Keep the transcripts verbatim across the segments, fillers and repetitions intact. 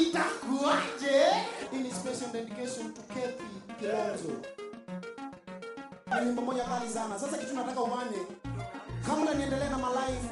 itakuaje? In special dedication to Kathy Kilonzo. Ni wimbo moja kali sana. Sasa kitu nataka ufanye, kama unaniendelea na my life,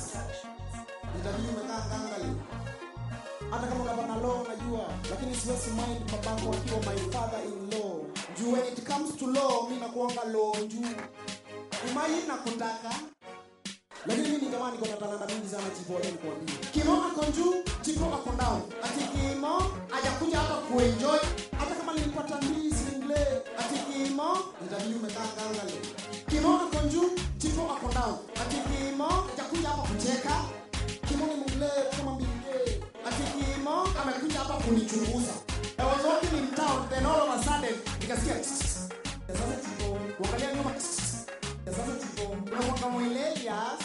nitabidi umekaa ngangali. Hata kama unapana law najua, lakini siwezi mind babako akiwa my father in law. Juu when it comes to law, mimi nakuanga law juu. Imagine nakutaka. Lakini mimi kama niko na talanta mingi sana Chipo leo nikwambia. Kimo ako juu, Chipo ako down. Ati Kimo hajakuja hapa kuenjoy. Hata kama nilipata ndizi ingle, ati Kimo nitabidi umekaa ngangali. Kimo ako juu, Chipo ako down. Ati Kimo hajakuja hapa kucheka. Kimo ni mgle kama mbili. Ati Kimo amekuja hapa kunichunguza. I was walking in town, then all of a sudden nikasikia sasa Chipo kuangalia nyuma. Sasa Chipo unakuwa mwelelias,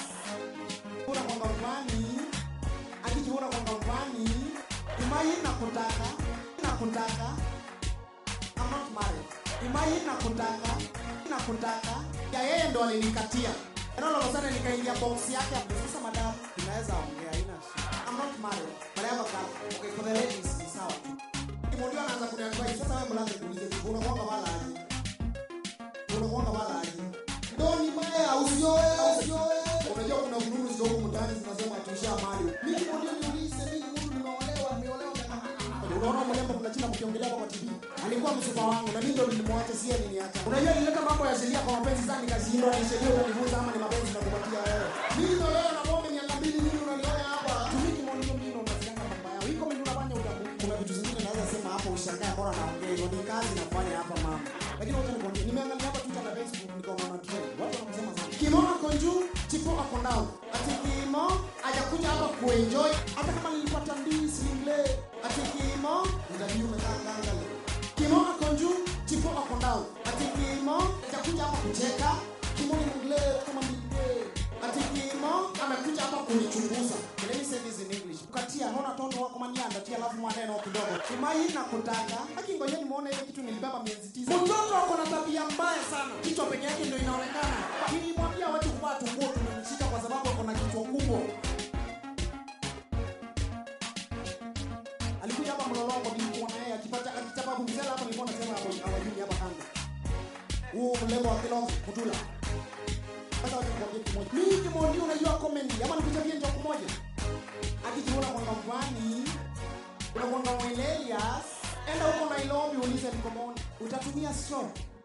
unakuwa mvani, akijiona kwa mvani, imagine nakutaka, nakutaka. I'm not married. Imagine nakutaka, nakutaka. Ya yeye ndo alinikatia. And all of a sudden nikaingia box yake hapo. Sasa madam, tunaweza ongea haina shida. I'm not married, but I have a girl. Okay, for the ladies ni sawa. Kimodio anaanza kuniambia sasa wewe mlango kuulize unakuanga wala aje. Unakuanga wala aje. Doni mbaya usioe, usioe. Unajua kuna vururu ziko huko mtaani zinasema tuisha mali. Mimi kimodio niulize mimi mtu nimeolewa, nimeolewa kama unaona mlembo mnachina mkiongelea kwa T V. Alikuwa msupa wangu na mimi ndo nilimwacha sia nini hata. Unajua nilileta mambo ya sheria kwa mapenzi sana nikashindwa ni sheria utanifunza ama ni mapenzi na kupatia wewe. Mimi ndo leo na bombe miaka mbili mimi unaniona hapa. Tumiki mwanzo mimi ndo unasianga mambo yao. Iko mimi unafanya utabu. Kuna vitu zingine naweza sema hapo ushangaa bora naongea hiyo ni kazi nafanya hapa mama. Lakini wacha nikwambie nimeangalia hapa Twitter na Facebook niko na trend. Watu wanasema sana. Kimo ako juu, Chipo ako down. Ati Kimo hajakuja hapa kuenjoy. Hata kama nilipata ndizi ingle. Ati Kimo ndio umekaa ngangali. Kimo ako juu, Chipo ako down. Ati Kimo hajakuja hapa kucheka. Kimo ni mgle kama mbili. Ati Kimo amekuja hapa kunichunguza. Let me say this in English. Ukatia naona toto wako manyanda tia alafu maneno kidogo. Imagine nakutaka. Haki ngoja nimuone ile kitu nilibeba miezi tisa. Mtoto wako na tabia mbaya sana. Kichwa peke yake ndio inaonekana. Nilimwambia watu kuvaa tunguo tumemshika kwa sababu ako na kichwa kubwa. Alikuja hapa mlolongo nilikuwa naye akipata akichapa kumzela hapa nilikuwa nasema hapo hawajui hapa kando. Huu mlembo wa Kilonzo kutula. Sasa watu kwa kitu moja. Mimi kimodio unajua comedy ama nikuchapie njoo moja. Akijiona kwa mvani, unakuwa mwelelias, enda huko Nairobi ulize nikomoni. Utatumia straw.